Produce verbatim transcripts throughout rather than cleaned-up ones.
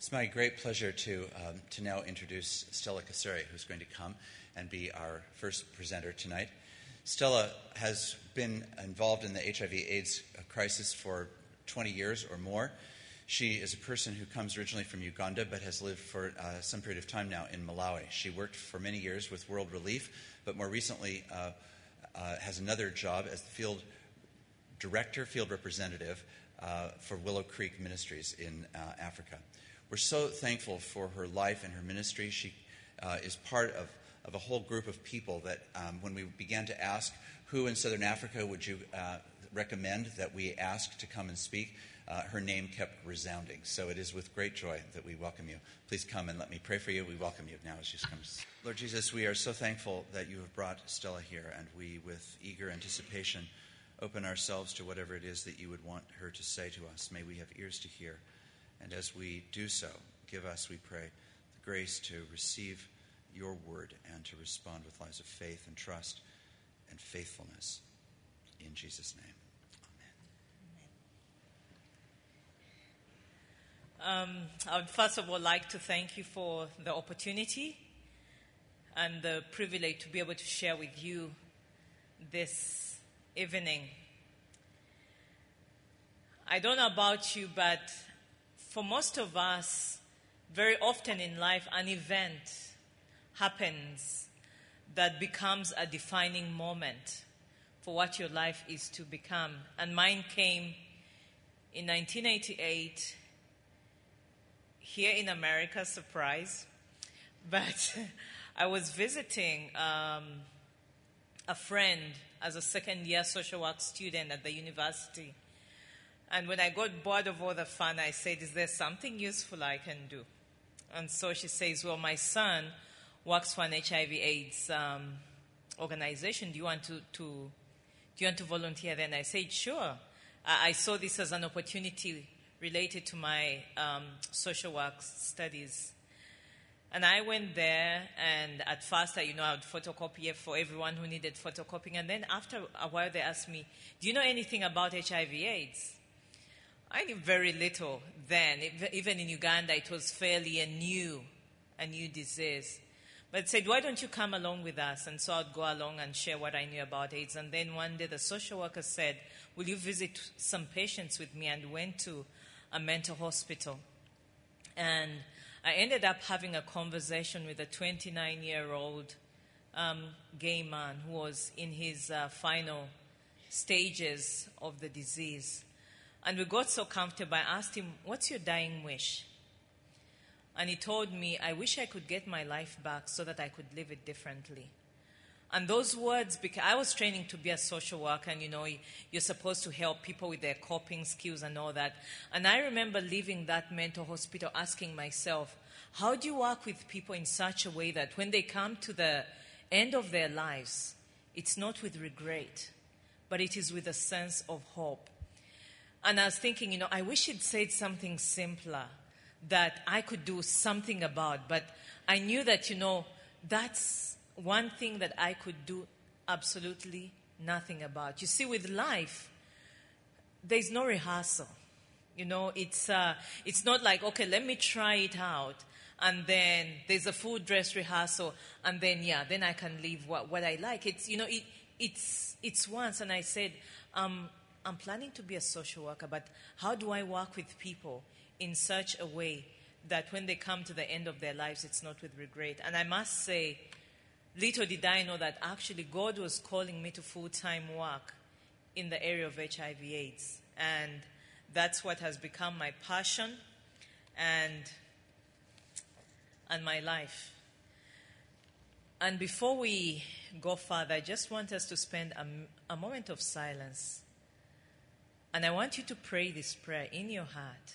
It's my great pleasure to um, to now introduce Stella Casere, who's going to come and be our first presenter tonight. Stella has been involved in the H I V AIDS crisis for twenty years or more. She is a person who comes originally from Uganda but has lived for uh, some period of time now in Malawi. She worked for many years with World Relief, but more recently uh, uh, has another job as the field director, field representative uh, for Willow Creek Ministries in uh, Africa. We're so thankful for her life and her ministry. She uh, is part of, of a whole group of people that um, when we began to ask who in Southern Africa would you uh, recommend that we ask to come and speak, uh, her name kept resounding. So it is with great joy that we welcome you. Please come and let me pray for you. We welcome you now as she comes. Lord Jesus, we are so thankful that you have brought Stella here, and we, with eager anticipation, open ourselves to whatever it is that you would want her to say to us. May we have ears to hear. And as we do so, give us, we pray, the grace to receive your word and to respond with lives of faith and trust and faithfulness. In Jesus' name, amen. Um, I would first of all like to thank you for the opportunity and the privilege to be able to share with you this evening. I don't know about you, but for most of us, very often in life, an event happens that becomes a defining moment for what your life is to become. And mine came in nineteen eighty-eight, here in America, surprise. But I was visiting um, a friend as a second-year social work student at the university. And when I got bored of all the fun, I said, is there something useful I can do? And so she says, well, my son works for an H I V AIDS um, organization. Do you want to, to do you want to volunteer there? And I said, sure. I, I saw this as an opportunity related to my um, social work studies. And I went there, and at first, I, you know, I would photocopy it for everyone who needed photocopying. And then after a while, they asked me, do you know anything about H I V AIDS? I knew very little then. Even in Uganda, it was fairly a new, a new disease. But said, why don't you come along with us? And so I'd go along and share what I knew about AIDS. And then one day the social worker said, will you visit some patients with me? And went to a mental hospital. And I ended up having a conversation with a twenty-nine-year-old um, gay man who was in his uh, final stages of the disease. And we got so comfortable, I asked him, what's your dying wish? And he told me, I wish I could get my life back so that I could live it differently. And those words, because I was training to be a social worker, and you know, you're supposed to help people with their coping skills and all that. And I remember leaving that mental hospital asking myself, how do you work with people in such a way that when they come to the end of their lives, it's not with regret, but it is with a sense of hope? And I was thinking, you know, I wish he'd said something simpler that I could do something about. But I knew that, you know, that's one thing that I could do absolutely nothing about. You see, with life, there's no rehearsal. You know, it's uh, it's not like, okay, let me try it out. And then there's a full dress rehearsal. And then, yeah, then I can live what, what I like. It's, you know, it, it's, it's once. And I said, um, I'm planning to be a social worker, but how do I work with people in such a way that when they come to the end of their lives, it's not with regret? And I must say, little did I know that actually God was calling me to full-time work in the area of H I V AIDS. And that's what has become my passion and, and my life. And before we go further, I just want us to spend a, a moment of silence. And I want you to pray this prayer in your heart.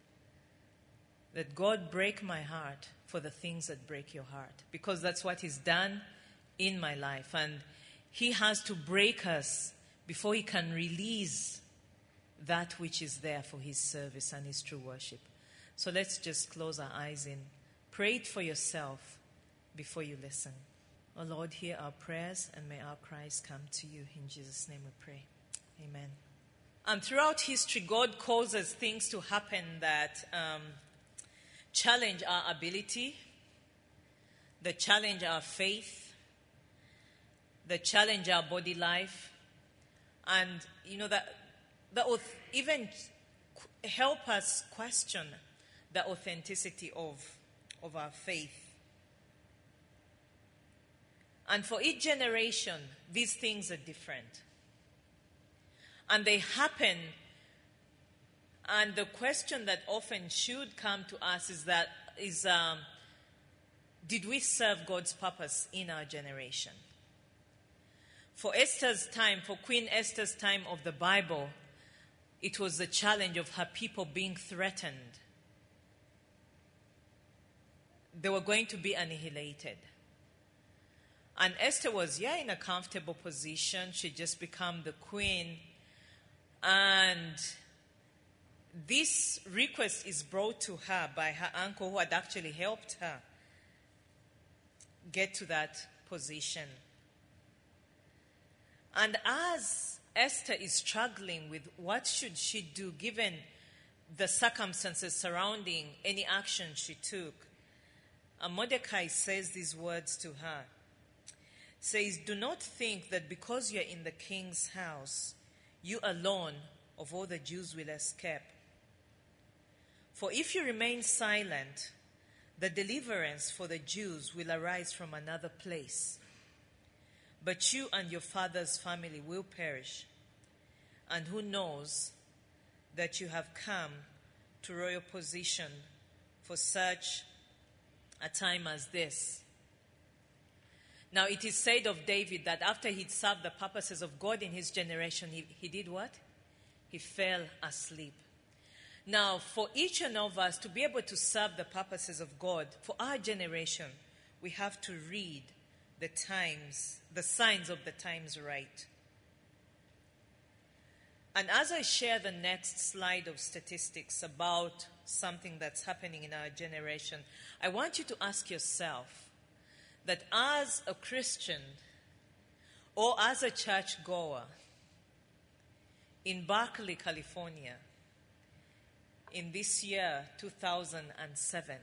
That God break my heart for the things that break your heart. Because that's what He's done in my life. And He has to break us before He can release that which is there for His service and His true worship. So let's just close our eyes and pray it for yourself before you listen. Oh Lord, hear our prayers and may our cries come to you. In Jesus' name we pray. Amen. And throughout history, God causes things to happen that um, challenge our ability, that challenge our faith, that challenge our body life, and, you know, that, that will even help us question the authenticity of, of our faith. And for each generation, these things are different. And they happen, and the question that often should come to us is that, is, um, did we serve God's purpose in our generation? For Esther's time, for Queen Esther's time of the Bible, it was the challenge of her people being threatened. They were going to be annihilated. And Esther was, yeah, in a comfortable position. She'd just become the queen. And this request is brought to her by her uncle, who had actually helped her get to that position. And as Esther is struggling with what should she do given the circumstances surrounding any action she took, and Mordecai says these words to her. Says, do not think that because you're in the king's house, you alone of all the Jews will escape. For if you remain silent, the deliverance for the Jews will arise from another place. But you and your father's family will perish. And who knows that you have come to royal position for such a time as this? Now, it is said of David that after he'd served the purposes of God in his generation, he, he did what? He fell asleep. Now, for each one of us to be able to serve the purposes of God, for our generation, we have to read the times, the signs of the times right. And as I share the next slide of statistics about something that's happening in our generation, I want you to ask yourself, that as a Christian or as a churchgoer in Berkeley, California, in this year, two thousand seven,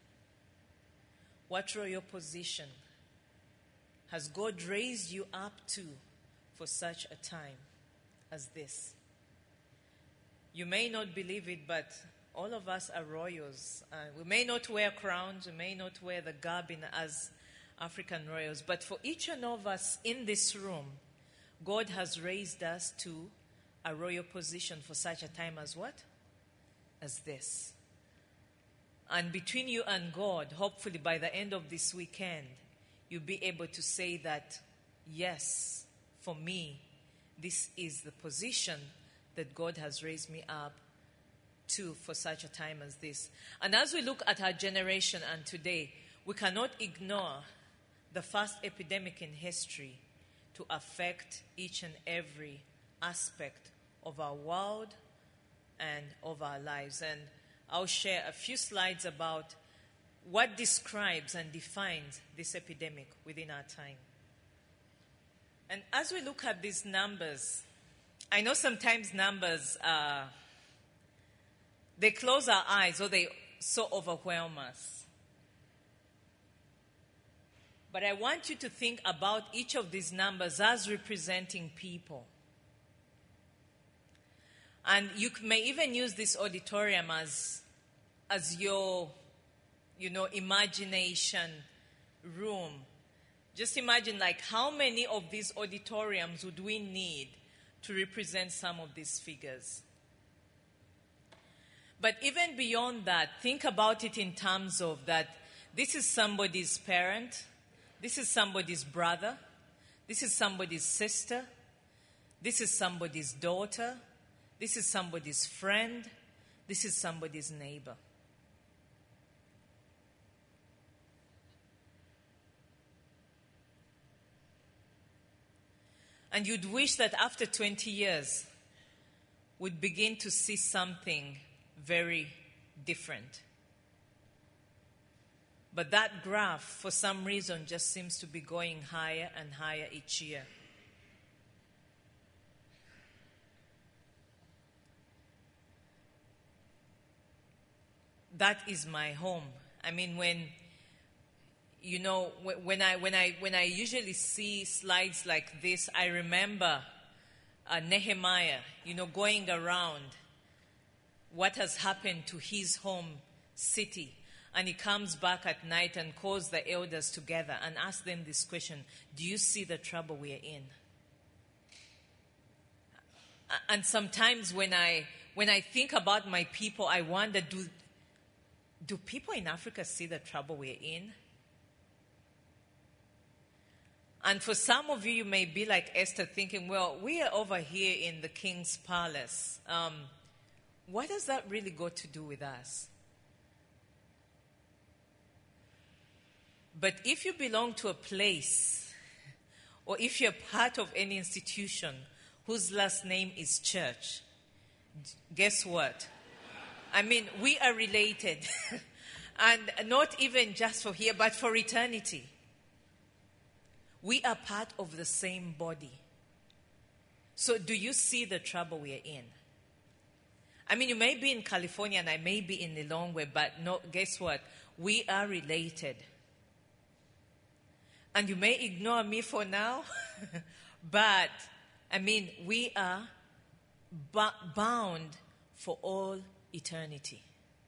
what royal position has God raised you up to for such a time as this? You may not believe it, but all of us are royals. Uh, we may not wear crowns, we may not wear the garb in, as African royals, but for each one of us in this room, God has raised us to a royal position for such a time as what? As this. And between you and God, hopefully by the end of this weekend, you'll be able to say that, yes, for me, this is the position that God has raised me up to for such a time as this. And as we look at our generation and today, we cannot ignore the first epidemic in history to affect each and every aspect of our world and of our lives. And I'll share a few slides about what describes and defines this epidemic within our time. And as we look at these numbers, I know sometimes numbers, uh, they close our eyes or they so overwhelm us. But I want you to think about each of these numbers as representing people. And you may even use this auditorium as, as your, you know, imagination room. Just imagine, like, how many of these auditoriums would we need to represent some of these figures? But even beyond that, think about it in terms of that this is somebody's parent, this is somebody's brother, this is somebody's sister, this is somebody's daughter, this is somebody's friend, this is somebody's neighbor. And you'd wish that after twenty years, we'd begin to see something very different. But that graph, for some reason, just seems to be going higher and higher each year. that is my home. I mean, when, you know, when I, when I, when I usually see slides like this, I remember uh, Nehemiah, you know, going around what has happened to his home city. And he comes back at night and calls the elders together and asks them this question: do you see the trouble we are in? And sometimes when I when I think about my people, I wonder, do, do people in Africa see the trouble we're in? And for some of you, you may be like Esther, thinking, well, we are over here in the king's palace. Um, what does that really got to do with us? But if you belong to a place, or if you're part of any institution whose last name is church, guess what? I mean, we are related. And not even just for here, but for eternity. We are part of the same body. So do you see the trouble we are in? I mean, you may be in California and I may be in Lilongwe, but no, guess what? We are related. And you may ignore me for now, but, I mean, we are ba- bound for all eternity.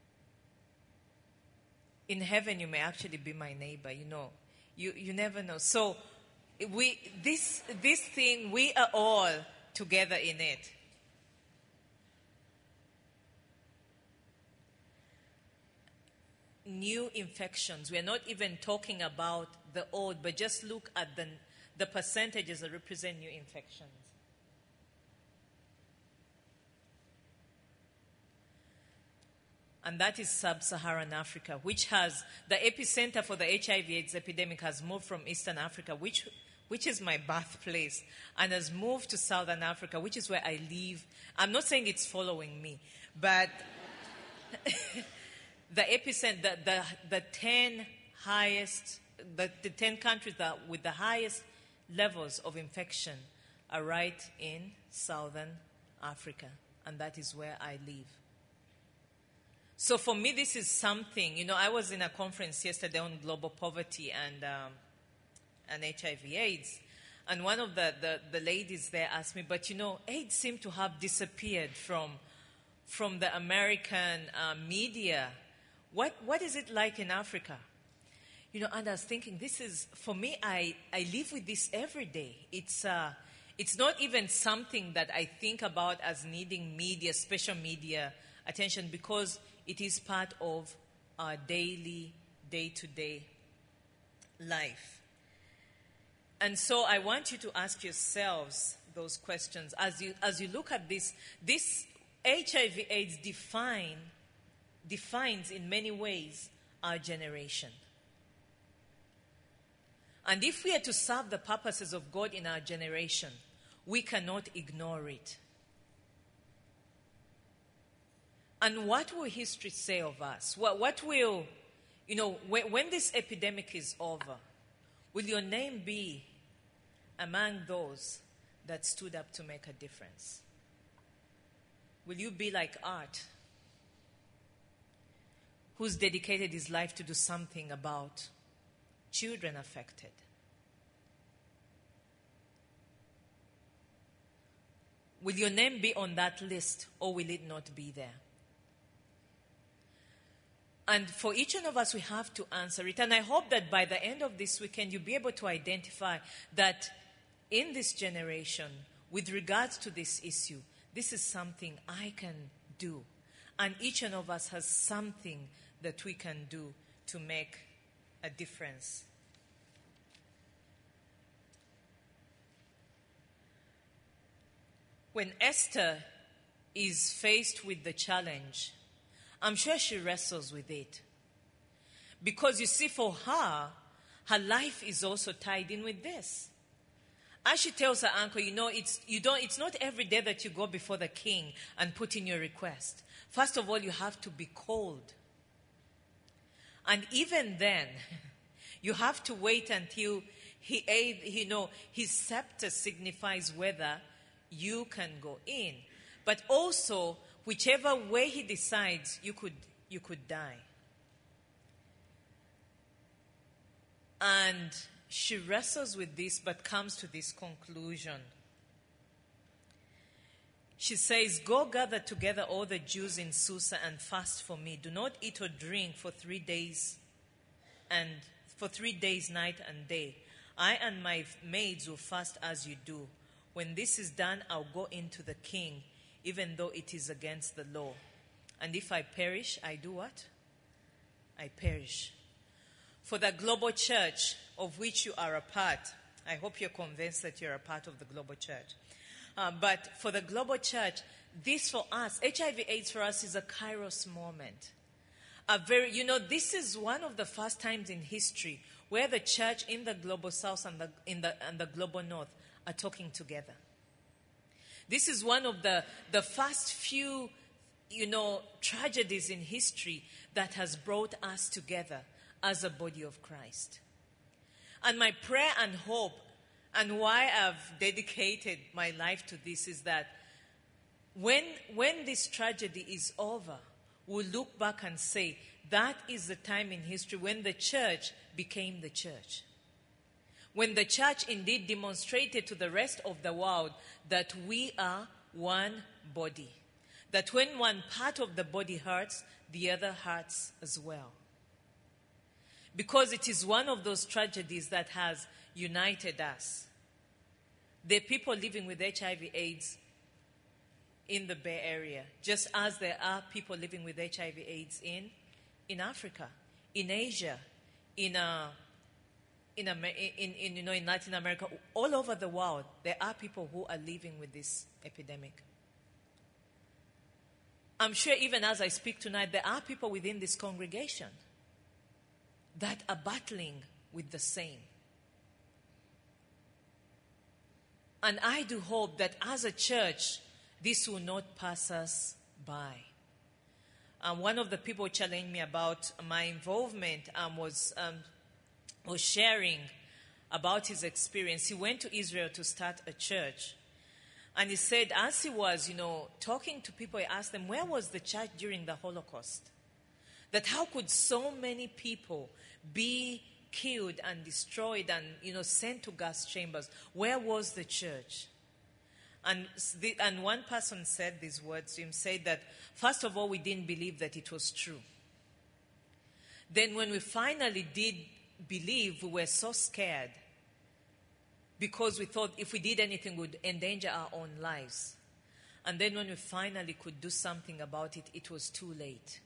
In heaven, you may actually be my neighbor, you know. You, you never know. So, we this this thing, we are all together in it. New infections. We're not even talking about the old, but just look at the, the percentages that represent new infections. And that is sub-Saharan Africa, which has, the epicenter for the H I V AIDS epidemic has moved from Eastern Africa, which, which is my birthplace, and has moved to Southern Africa, which is where I live. I'm not saying it's following me, but the epicenter, the, the, the ten highest, the, the ten countries that with the highest levels of infection are right in Southern Africa, and that is where I live. So for me, this is something, you know, I was in a conference yesterday on global poverty and um, and H I V AIDS, and one of the, the, the ladies there asked me, but you know, AIDS seemed to have disappeared from from the American uh, media. What what is it like in Africa? You know, and I was thinking, this is, for me, I, I live with this every day. It's uh, it's not even something that I think about as needing media, special media attention, because it is part of our daily, day-to-day life. And so I want you to ask yourselves those questions. As you, as you look at this, this H I V AIDS define, defines in many ways our generation. And if we are to serve the purposes of God in our generation, we cannot ignore it. And what will history say of us? What, what will, you know, when, when this epidemic is over, will your name be among those that stood up to make a difference? Will you be like Art, who's dedicated his life to do something about children affected? Will your name be on that list, or will it not be there? And for each one of us, we have to answer it. And I hope that by the end of this weekend, you'll be able to identify that in this generation, with regards to this issue, this is something I can do. And each one of us has something that we can do to make a difference. When Esther is faced with the challenge, I'm sure she wrestles with it. Because you see, for her, her life is also tied in with this. As she tells her uncle, you know, it's, you don't, it's not every day that you go before the king and put in your request. First of all, you have to be called. And even then, you have to wait until he, you know, his scepter signifies whether you can go in. But also, whichever way he decides, you could you could die. And she wrestles with this but comes to this conclusion. She says, "Go gather together all the Jews in Susa and fast for me. Do not eat or drink for three days and for three days, night and day. I and my maids will fast as you do. When this is done, I'll go into the king, even though it is against the law. And if I perish, I do what? I perish." For the global church of which you are a part, I hope you're convinced that you're a part of the global church. Uh, but for the global church, this for us, H I V AIDS for us is a Kairos moment. A very, you know, this is one of the first times in history where the church in the global south and the, in the, and the global north are talking together. This is one of the, the first few, you know, tragedies in history that has brought us together as a body of Christ. And my prayer and hope, and why I've dedicated my life to this, is that when, when this tragedy is over, we'll look back and say, that is the time in history when the church became the church. When the church indeed demonstrated to the rest of the world that we are one body. That when one part of the body hurts, the other hurts as well. Because it is one of those tragedies that has united us. There are people living with H I V AIDS in the Bay Area, just as there are people living with H I V AIDS in, in Africa, in Asia, in, uh, in, in, in, you know, in Latin America, all over the world. There are people who are living with this epidemic. I'm sure even as I speak tonight, there are people within this congregation that are battling with the same. And I do hope that as a church, this will not pass us by. Um, one of the people challenged me about my involvement um, was, um, was sharing about his experience. He went to Israel to start a church. And he said, as he was, you know, talking to people, he asked them, where was the church during the Holocaust? That how could so many people be killed and destroyed and, you know, sent to gas chambers? Where was the church? And, the, and one person said these words to him, said that, first of all, we didn't believe that it was true. Then when we finally did believe, we were so scared because we thought if we did anything, we would endanger our own lives. And then when we finally could do something about it, it was too late.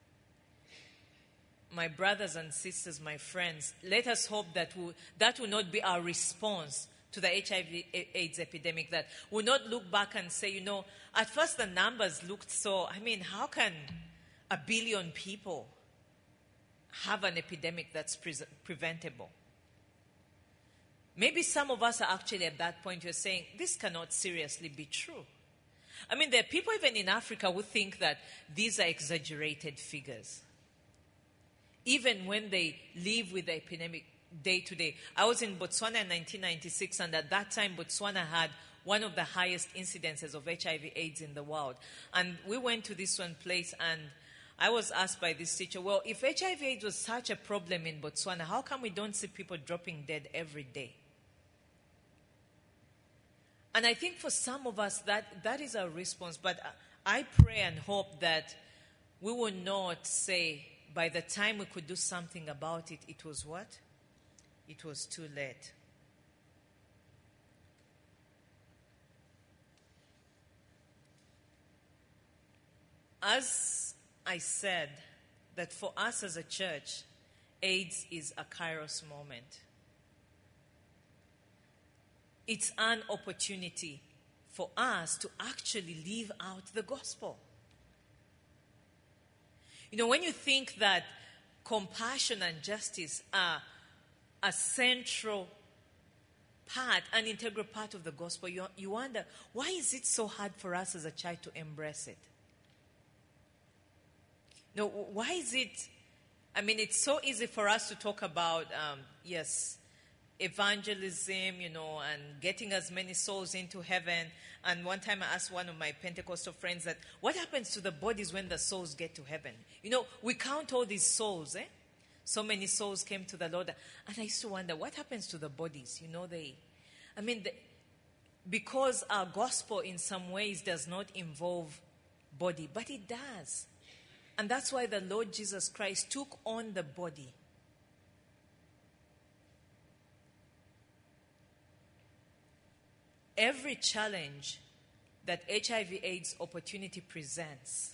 My brothers and sisters, my friends, let us hope that we, that will not be our response to the H I V AIDS epidemic, that we'll not look back and say, you know, at first the numbers looked so, I mean, how can a billion people have an epidemic that's pre- preventable? Maybe some of us are actually at that point, you're saying, this cannot seriously be true. I mean, there are people even in Africa who think that these are exaggerated figures. Even when they live with the epidemic day to day. I was in Botswana in nineteen ninety-six, and at that time, Botswana had one of the highest incidences of H I V AIDS in the world. And we went to this one place, and I was asked by this teacher, well, if H I V AIDS was such a problem in Botswana, how come we don't see people dropping dead every day? And I think for some of us, that, that is our response. But I pray and hope that we will not say, by the time we could do something about it, it was what? It was too late. As I said, that for us as a church, AIDS is a Kairos moment. It's an opportunity for us to actually live out the gospel. You know, when you think that compassion and justice are a central part, an integral part of the gospel, you, you wonder, why is it so hard for us as a church to embrace it? No, why is it, I mean, it's so easy for us to talk about, um, yes, evangelism, you know, and getting as many souls into heaven. And one time I asked one of my Pentecostal friends that, what happens to the bodies when the souls get to heaven? You know, we count all these souls, eh? So many souls came to the Lord. And I used to wonder, what happens to the bodies? You know, they, I mean, the, because our gospel in some ways does not involve body, but it does. And that's why the Lord Jesus Christ took on the body. Every challenge that H I V AIDS opportunity presents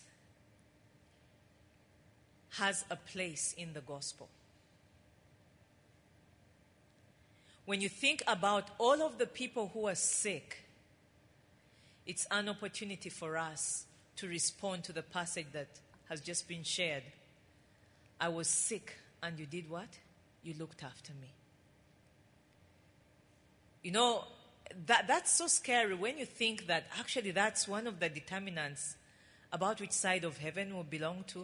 has a place in the gospel. When you think about all of the people who are sick, it's an opportunity for us to respond to the passage that has just been shared. I was sick, and you did what? You looked after me. You know, that that's so scary when you think that actually that's one of the determinants about which side of heaven we'll belong to.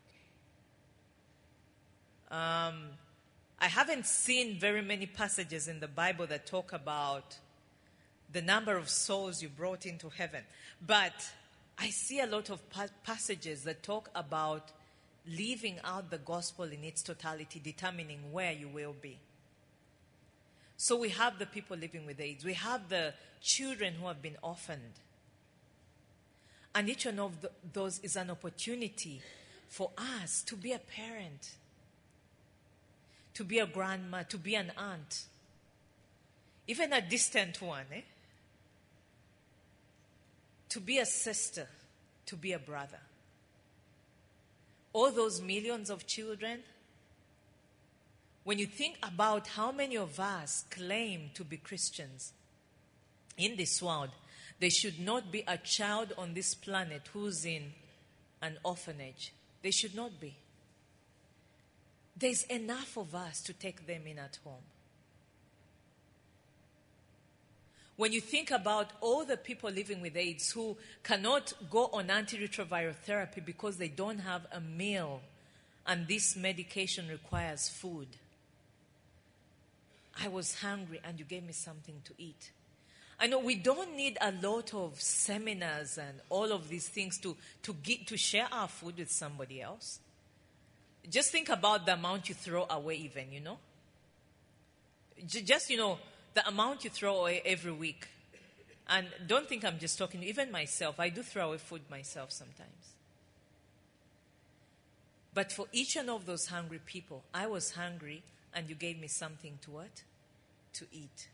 Um, I haven't seen very many passages in the Bible that talk about the number of souls you brought into heaven. But I see a lot of pa- passages that talk about living out the gospel in its totality, determining where you will be. So we have the people living with AIDS. We have the children who have been orphaned. And each one of the, those is an opportunity for us to be a parent, to be a grandma, to be an aunt, even a distant one, eh? To be a sister, to be a brother. All those millions of children, when you think about how many of us claim to be Christians in this world, there should not be a child on this planet who's in an orphanage. They should not be. There's enough of us to take them in at home. When you think about all the people living with AIDS who cannot go on antiretroviral therapy because they don't have a meal and this medication requires food. I was hungry and you gave me something to eat. I know we don't need a lot of seminars and all of these things to, to, get, to share our food with somebody else. Just think about the amount you throw away even, you know. Just, you know, the amount you throw away every week. And don't think I'm just talking, even myself, I do throw away food myself sometimes. But for each one of those hungry people, I was hungry and you gave me something to what? To eat.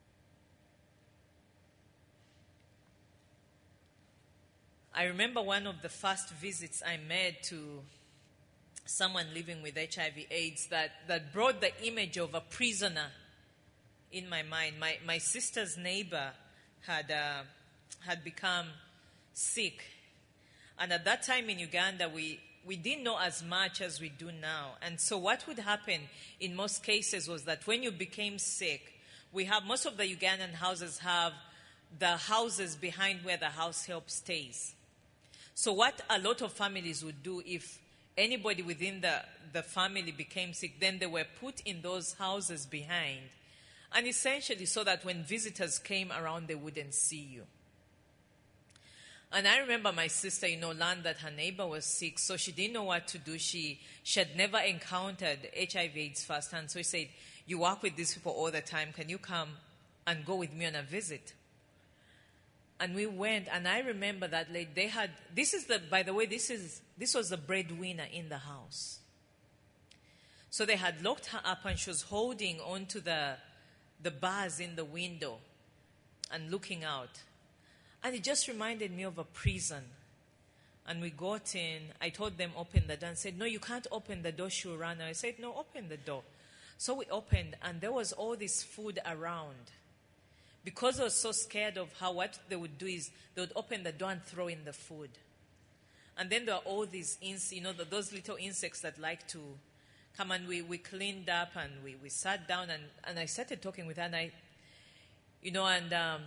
I remember one of the first visits I made to someone living with H I V AIDS that, that brought the image of a prisoner in my mind. My, my sister's neighbor had, uh, had become sick. And at that time in Uganda, we, we didn't know as much as we do now. And so what would happen in most cases was that when you became sick, we have, most of the Ugandan houses have the houses behind where the house help stays. So what a lot of families would do if anybody within the, the family became sick, then they were put in those houses behind. And essentially so that when visitors came around, they wouldn't see you. And I remember my sister, you know, learned that her neighbor was sick, so she didn't know what to do. She, she had never encountered H I V AIDS firsthand. So she said, you work with these people all the time. Can you come and go with me on a visit? And we went, and I remember that lady, they had, this is the, by the way, this is, this was the breadwinner in the house. So they had locked her up and she was holding onto the, the bars in the window and looking out. And it just reminded me of a prison. And we got in, I told them open the door and said, no, you can't open the door, she'll run. And I said, no, open the door. So we opened and there was all this food around. Because I was so scared of how, what they would do is they would open the door and throw in the food. And then there were all these, ins- you know, the, those little insects that like to come, and we, we cleaned up and we, we sat down and, and I started talking with her and I, you know, and um,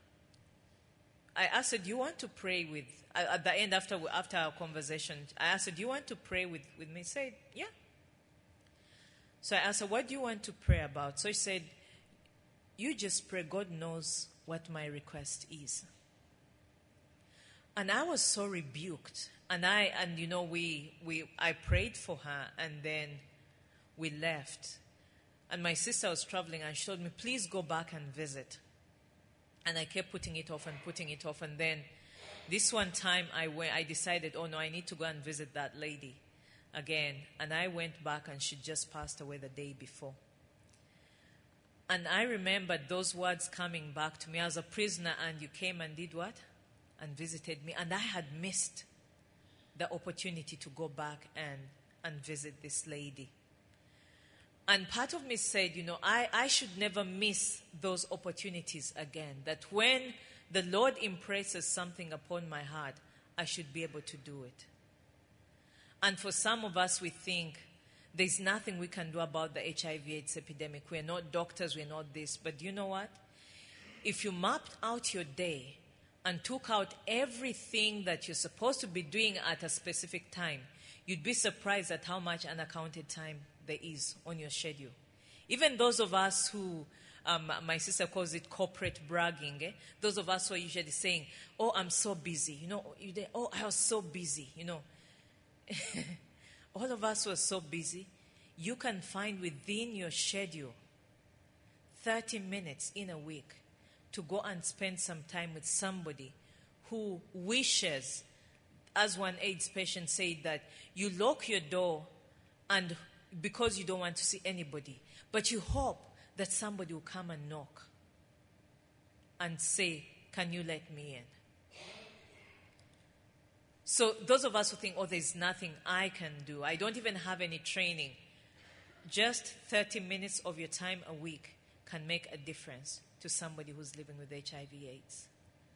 I asked her, do you want to pray with, at the end after after our conversation, I asked her, do you want to pray with, with me? She said, yeah. So I asked her, what do you want to pray about? So she said, you just pray, God knows what my request is. And I was so rebuked. And I, and you know, we, we, I prayed for her, and then we left. And my sister was traveling, and she told me, please go back and visit. And I kept putting it off and putting it off. And then this one time I went, I decided, oh no, I need to go and visit that lady again. And I went back, and she just passed away the day before. And I remembered those words coming back to me as a prisoner, and you came and did what? And visited me. And I had missed the opportunity to go back and, and visit this lady. And part of me said, you know, I, I should never miss those opportunities again. That when the Lord impresses something upon my heart, I should be able to do it. And for some of us, we think there's nothing we can do about the H I V AIDS epidemic. We're not doctors, we're not this. But you know what? If you mapped out your day and took out everything that you're supposed to be doing at a specific time, you'd be surprised at how much unaccounted time there is on your schedule. Even those of us who, um, my sister calls it corporate bragging, eh? Those of us who are usually saying, oh, I'm so busy, you know, you did, oh, I was so busy, you know. All of us who are so busy, you can find within your schedule thirty minutes in a week to go and spend some time with somebody who wishes, as one AIDS patient said, that you lock your door and because you don't want to see anybody, but you hope that somebody will come and knock and say, can you let me in? So those of us who think, oh, there's nothing I can do, I don't even have any training, just thirty minutes of your time a week can make a difference to somebody who's living with H I V AIDS.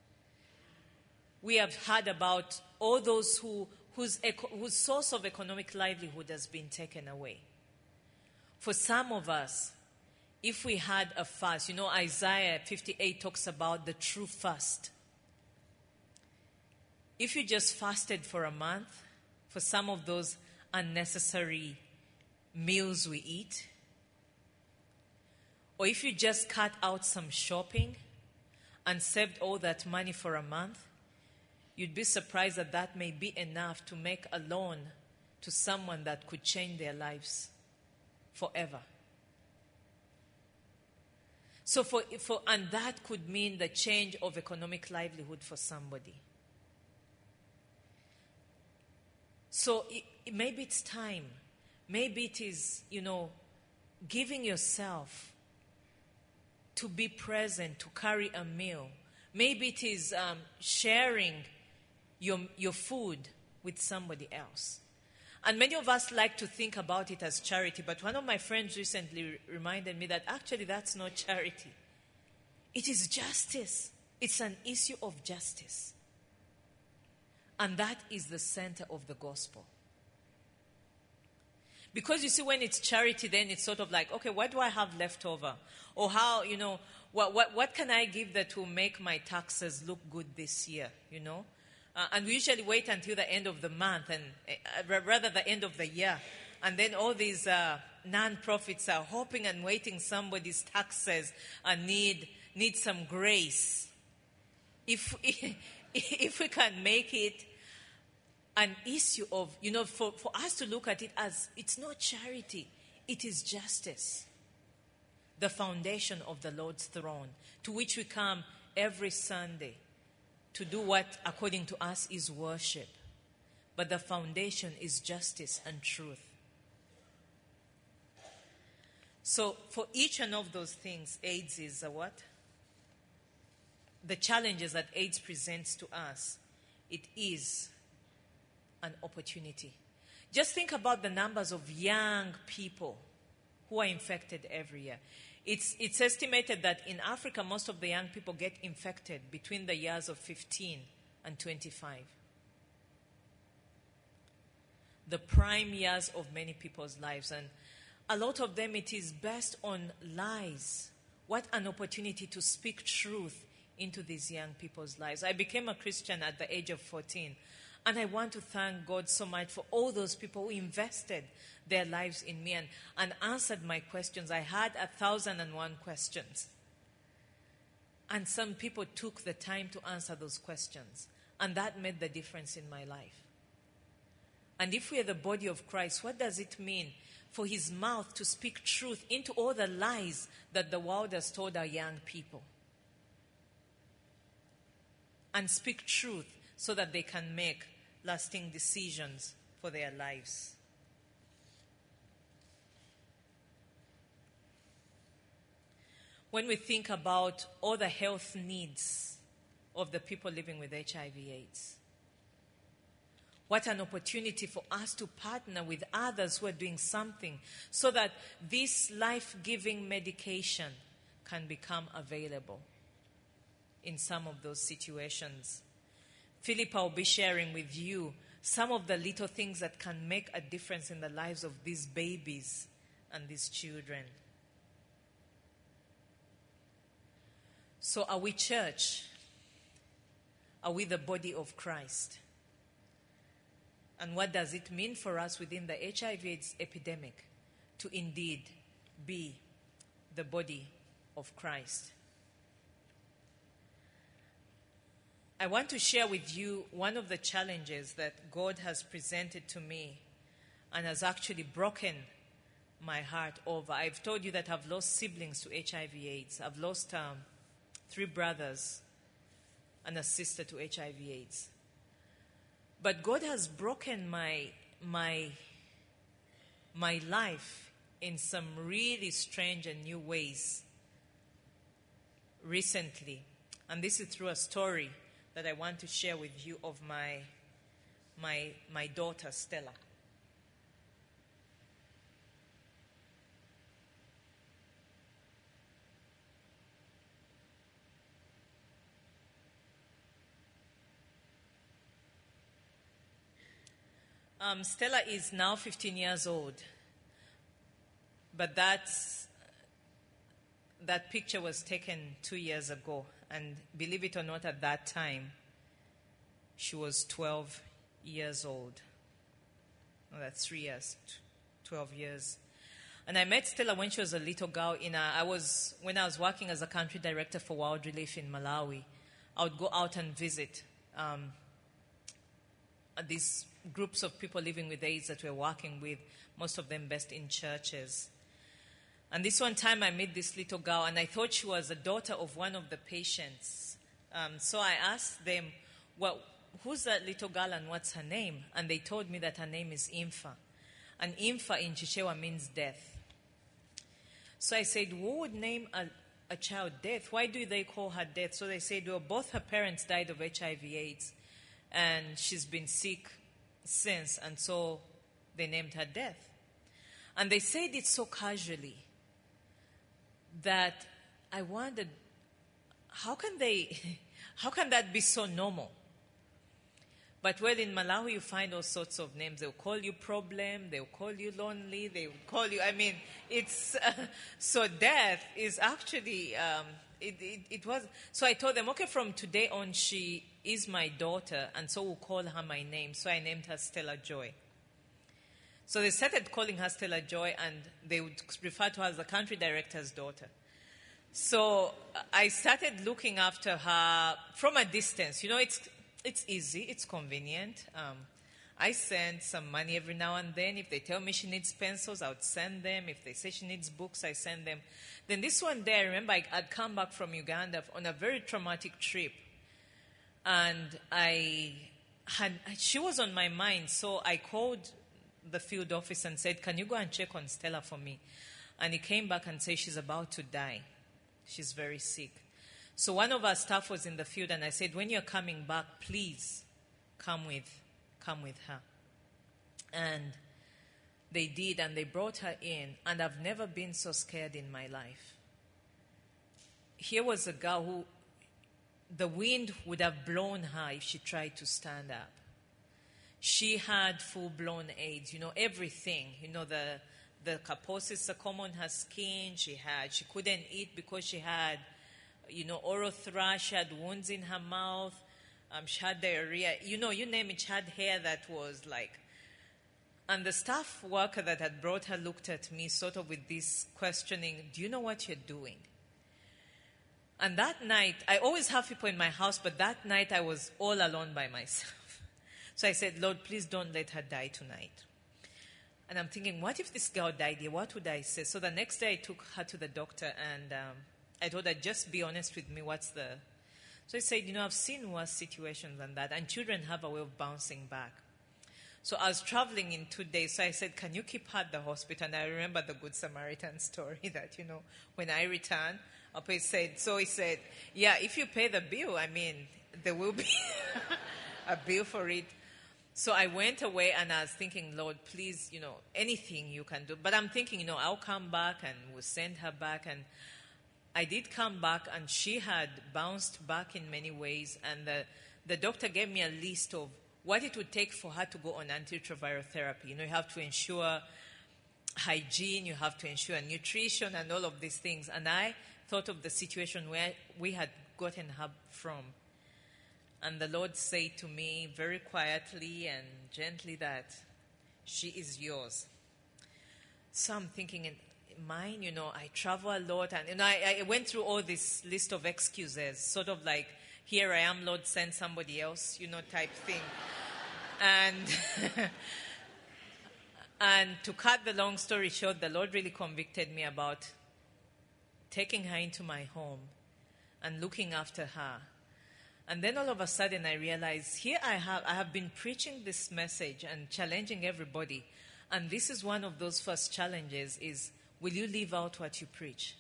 We have heard about all those who, whose, eco- whose source of economic livelihood has been taken away. For some of us, if we had a fast, you know, Isaiah fifty-eight talks about the true fast. If you just fasted for a month, for some of those unnecessary meals we eat, or if you just cut out some shopping and saved all that money for a month, you'd be surprised that that may be enough to make a loan to someone that could change their lives forever. So for, for and that could mean the change of economic livelihood for somebody. So it, it, maybe it's time. Maybe it is, you know, giving yourself to be present, to carry a meal. Maybe it is um, sharing your, your food with somebody else. And many of us like to think about it as charity, but one of my friends recently reminded me that actually that's not charity. It is justice. It's an issue of justice. And that is the center of the gospel. Because you see, when it's charity, then it's sort of like, okay, what do I have left over? Or how, you know, what what, what can I give that will make my taxes look good this year, you know? Uh, and we usually wait until the end of the month, and uh, rather the end of the year. And then all these uh, non-profits are hoping and waiting somebody's taxes and need, need some grace. If, if we can make it an issue of, you know, for, for us to look at it as it's not charity, it is justice. The foundation of the Lord's throne, to which we come every Sunday to do what, according to us, is worship. But the foundation is justice and truth. So for each one of those things, AIDS is a what? The challenges that AIDS presents to us, it is an opportunity. Just think about the numbers of young people who are infected every year. It's, it's estimated that in Africa, most of the young people get infected between the years of fifteen and twenty-five. The prime years of many people's lives. And a lot of them, it is based on lies. What an opportunity to speak truth into these young people's lives. I became a Christian at the age of fourteen. And I want to thank God so much for all those people who invested their lives in me and, and answered my questions. I had a thousand and one questions. And some people took the time to answer those questions. And that made the difference in my life. And if we are the body of Christ, what does it mean for his mouth to speak truth into all the lies that the world has told our young people? And speak truth so that they can make lasting decisions for their lives. When we think about all the health needs of the people living with H I V AIDS, what an opportunity for us to partner with others who are doing something so that this life-giving medication can become available in some of those situations. Philippa will be sharing with you some of the little things that can make a difference in the lives of these babies and these children. So are we church? Are we the body of Christ? And what does it mean for us within the H I V AIDS epidemic to indeed be the body of Christ? I want to share with you one of the challenges that God has presented to me and has actually broken my heart over. I've told you that I've lost siblings to H I V AIDS. I've lost um, three brothers and a sister to H I V AIDS. But God has broken my, my, my life in some really strange and new ways recently. And this is through a story that I want to share with you of my, my, my daughter, Stella. Um, Stella is now fifteen years old, but that's, that picture was taken two years ago, and believe it or not, at that time, she was twelve years old. No, that's three years, twelve years. And I met Stella when she was a little girl. In a, I was when I was working as a country director for World Relief in Malawi. I would go out and visit um, these groups of people living with AIDS that we're working with, most of them based in churches. And this one time I met this little girl, and I thought she was a daughter of one of the patients. Um, so I asked them, well, who's that little girl and what's her name? And they told me that her name is Imfa. And Imfa in Chichewa means death. So I said, who would name a, a child Death? Why do they call her Death? So they said, well, both her parents died of H I V AIDS, and she's been sick since, and so they named her Death. And they said it so casually that I wondered, how can they, how can that be so normal? But well, in Malawi, you find all sorts of names. They'll call you Problem, they'll call you Lonely, they'll call you, I mean, it's, uh, so Death is actually, um, it, it, it was, so I told them, okay, from today on, she is my daughter, and so we'll call her my name. So I named her Stella Joy. So they started calling her Stella Joy, and they would refer to her as the country director's daughter. So I started looking after her from a distance. You know, it's it's easy, it's convenient. Um, I send some money every now and then. If they tell me she needs pencils, I would send them. If they say she needs books, I send them. Then this one day, I remember I, I'd come back from Uganda on a very traumatic trip. And I had, she was on my mind, so I called the field office and said, can you go and check on Stella for me? And he came back and said, she's about to die. She's very sick. So one of our staff was in the field, and I said, when you're coming back, please come with, come with her. And they did, and they brought her in, and I've never been so scared in my life. Here was a girl who, the wind would have blown her if she tried to stand up. She had full-blown AIDS, you know, everything. You know, the the Kaposis sarcoma on her skin. She had, she couldn't eat because she had, you know, oral thrush. She had wounds in her mouth. Um, she had diarrhea. You know, you name it, she had hair that was like... And the staff worker that had brought her looked at me sort of with this questioning, do you know what you're doing? And that night, I always have people in my house, but that night I was all alone by myself. So I said, Lord, please don't let her die tonight. And I'm thinking, what if this girl died here? What would I say? So the next day I took her to the doctor and um, I told her, just be honest with me. What's the... So I said, you know, I've seen worse situations than that. And children have a way of bouncing back. So I was traveling in two days. So I said, can you keep her at the hospital? And I remember the Good Samaritan story that, you know, when I returned, Ope said, so he said, yeah, if you pay the bill, I mean, there will be a bill for it. So I went away and I was thinking, Lord, please, you know, anything you can do. But I'm thinking, you know, I'll come back and we'll send her back. And I did come back and she had bounced back in many ways. And the, the doctor gave me a list of what it would take for her to go on antiretroviral therapy. You know, you have to ensure hygiene, you have to ensure nutrition and all of these things. And I thought of the situation where we had gotten her from. And the Lord said to me very quietly and gently that she is yours. So I'm thinking, in mine, you know, I travel a lot. And, and I, I went through all this list of excuses, sort of like, here I am, Lord, send somebody else, you know, type thing. And and to cut the long story short, the Lord really convicted me about taking her into my home and looking after her. And then all of a sudden I realized, here I have, I have been preaching this message and challenging everybody. And this is one of those first challenges is, will you live out what you preach?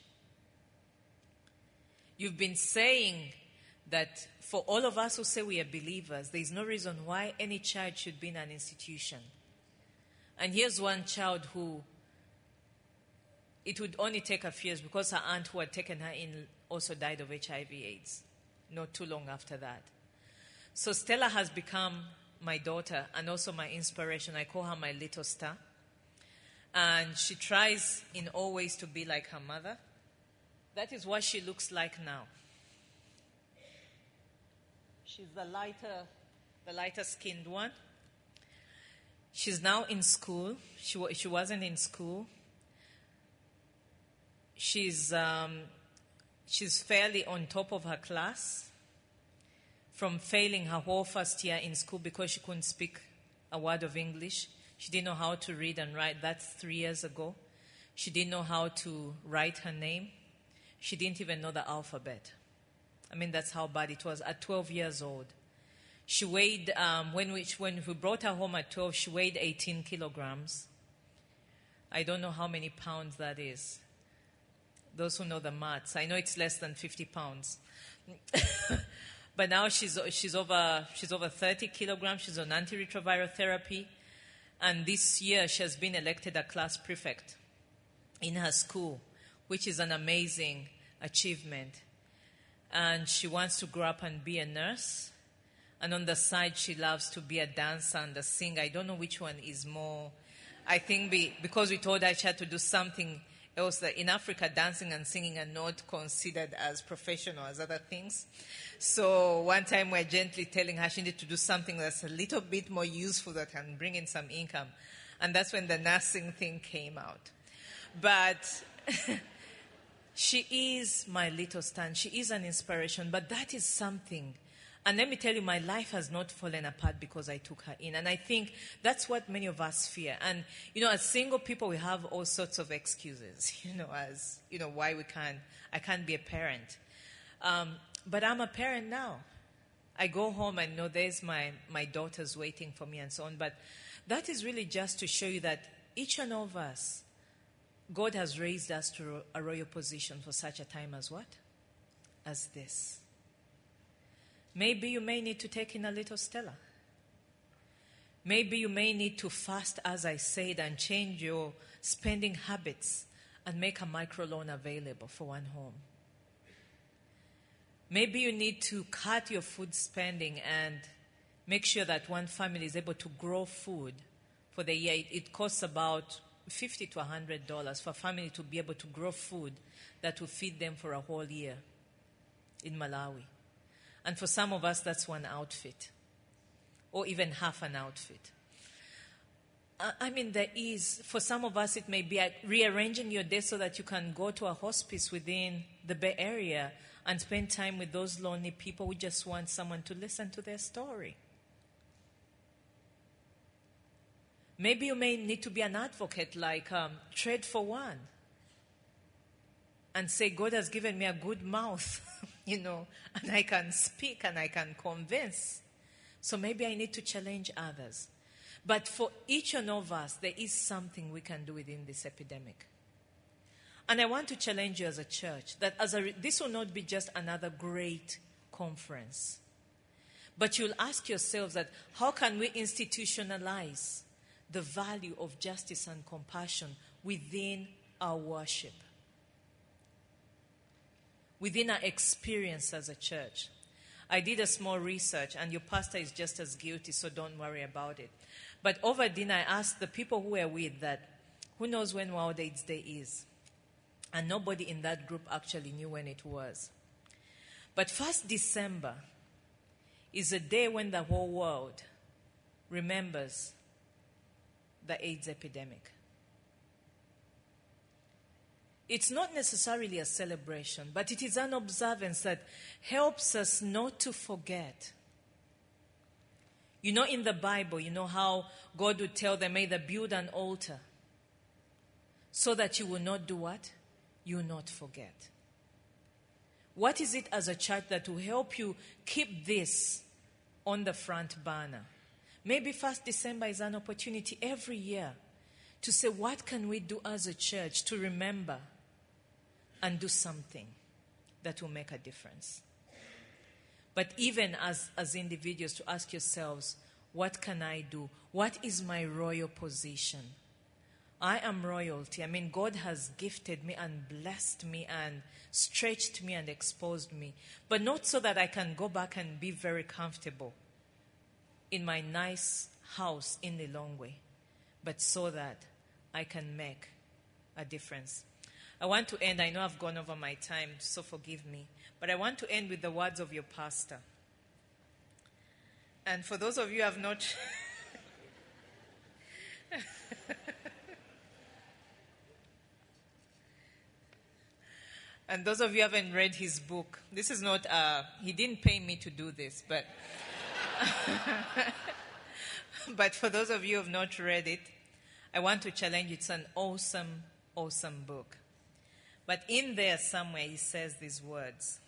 You've been saying that for all of us who say we are believers, there is no reason why any child should be in an institution. And here's one child who, it would only take a few years because her aunt who had taken her in also died of H I V AIDS, not too long after that. So Stella has become my daughter and also my inspiration. I call her my little star. And she tries in all ways to be like her mother. That is what she looks like now. She's the lighter, the lighter skinned one. She's now in school. She, she wasn't in school. She's, um, she's fairly on top of her class from failing her whole first year in school because she couldn't speak a word of English. She didn't know how to read and write. That's three years ago. She didn't know how to write her name. She didn't even know the alphabet. I mean, that's how bad it was at twelve years old. She weighed, um, when, we, when we brought her home at twelve, she weighed eighteen kilograms. I don't know how many pounds that is. Those who know the maths, I know it's less than fifty pounds. But now she's, she's, over, she's over thirty kilograms. She's on antiretroviral therapy. And this year she has been elected a class prefect in her school, which is an amazing achievement. And she wants to grow up and be a nurse. And on the side, she loves to be a dancer and a singer. I don't know which one is more. I think be, because we told her she had to do something else. That in Africa, dancing and singing are not considered as professional as other things. So one time we're gently telling her she needs to do something that's a little bit more useful that can bring in some income. And that's when the nursing thing came out. But she is my little star. She is an inspiration, but that is something. And let me tell you, my life has not fallen apart because I took her in. And I think that's what many of us fear. And, you know, as single people, we have all sorts of excuses, you know, as, you know, why we can't, I can't be a parent. Um, but I'm a parent now. I go home and know there's my, my daughters waiting for me and so on. But that is really just to show you that each one of us, God has raised us to a royal position for such a time as what? As this. Maybe you may need to take in a little Stella. Maybe you may need to fast, as I said, and change your spending habits and make a microloan available for one home. Maybe you need to cut your food spending and make sure that one family is able to grow food for the year. It, it costs about fifty to one hundred dollars for a family to be able to grow food that will feed them for a whole year in Malawi. And for some of us, that's one outfit, or even half an outfit. I mean, there is, for some of us, it may be rearranging your day so that you can go to a hospice within the Bay Area and spend time with those lonely people who just want someone to listen to their story. Maybe you may need to be an advocate like um, Trade for One and say, God has given me a good mouth, you know, and I can speak and I can convince. So maybe I need to challenge others. But for each one of us, there is something we can do within this epidemic. And I want to challenge you as a church that as a, this will not be just another great conference. But you'll ask yourselves that how can we institutionalize the value of justice and compassion within our worship, within our experience as a church? I did a small research, and your pastor is just as guilty, so don't worry about it. But over dinner, I asked the people who were with that, who knows when World AIDS Day is? And nobody in that group actually knew when it was. But first December is a day when the whole world remembers the AIDS epidemic. It's not necessarily a celebration, but it is an observance that helps us not to forget. You know, in the Bible, you know how God would tell them either build an altar so that you will not do what? You will not forget. What is it as a church that will help you keep this on the front burner? Maybe first December is an opportunity every year to say, what can we do as a church to remember and do something that will make a difference? But even as, as individuals, to ask yourselves, what can I do? What is my royal position? I am royalty. I mean, God has gifted me and blessed me and stretched me and exposed me, but not so that I can go back and be very comfortable in my nice house in Lilongwe, but so that I can make a difference. I want to end, I know I've gone over my time, so forgive me, but I want to end with the words of your pastor. And for those of you who have not... and those of you who haven't read his book, this is not, uh, he didn't pay me to do this, but... but for those of you who have not read it, I want to challenge you. It's an awesome, awesome book. But in there somewhere he says these words.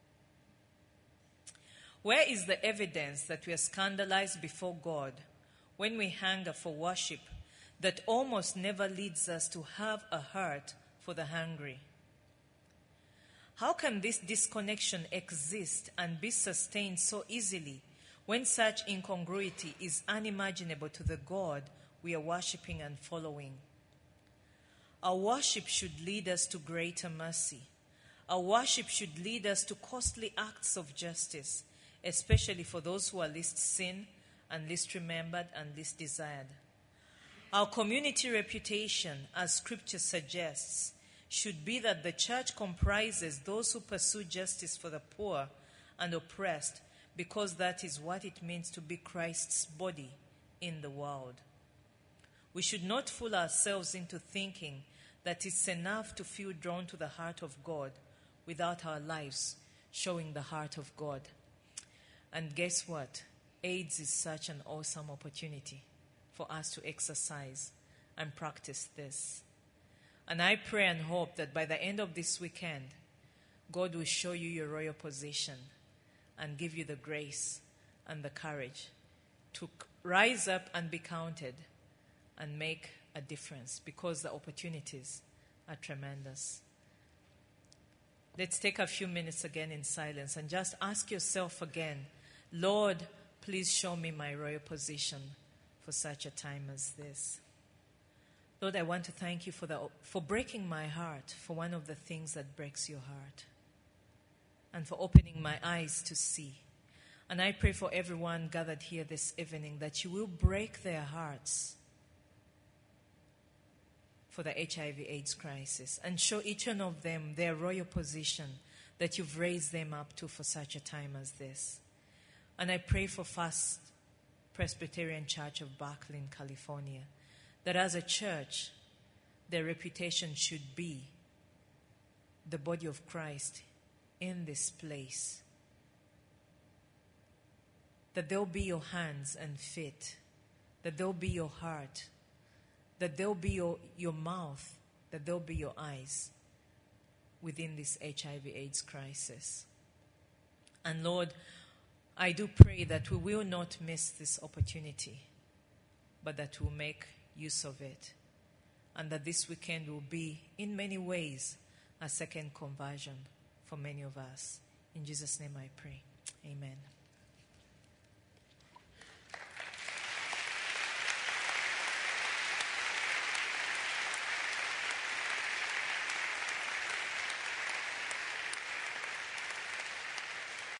Where is the evidence that we are scandalized before God when we hunger for worship that almost never leads us to have a heart for the hungry? How can this disconnection exist and be sustained so easily when such incongruity is unimaginable to the God we are worshiping and following? Our worship should lead us to greater mercy. Our worship should lead us to costly acts of justice, especially for those who are least seen and least remembered and least desired. Our community reputation, as Scripture suggests, should be that the church comprises those who pursue justice for the poor and oppressed, because that is what it means to be Christ's body in the world. We should not fool ourselves into thinking that it's enough to feel drawn to the heart of God without our lives showing the heart of God. And guess what? AIDS is such an awesome opportunity for us to exercise and practice this. And I pray and hope that by the end of this weekend, God will show you your royal position and give you the grace and the courage to rise up and be counted and make a difference, because the opportunities are tremendous. Let's take a few minutes again in silence and just ask yourself again, Lord, please show me my royal position for such a time as this. Lord, I want to thank you for the, for breaking my heart for one of the things that breaks your heart, and for opening my eyes to see. And I pray for everyone gathered here this evening that you will break their hearts for the H I V AIDS crisis and show each one of them their royal position that you've raised them up to for such a time as this. And I pray for First Presbyterian Church of Berkeley, California, that as a church, their reputation should be the body of Christ in this place. That they'll be your hands and feet. That they'll be your heart. That they'll be your, your mouth. That they'll be your eyes within this H I V AIDS crisis. And Lord, I do pray that we will not miss this opportunity, but that we'll make use of it. And that this weekend will be, in many ways, a second conversion for many of us. In Jesus' name I pray. Amen.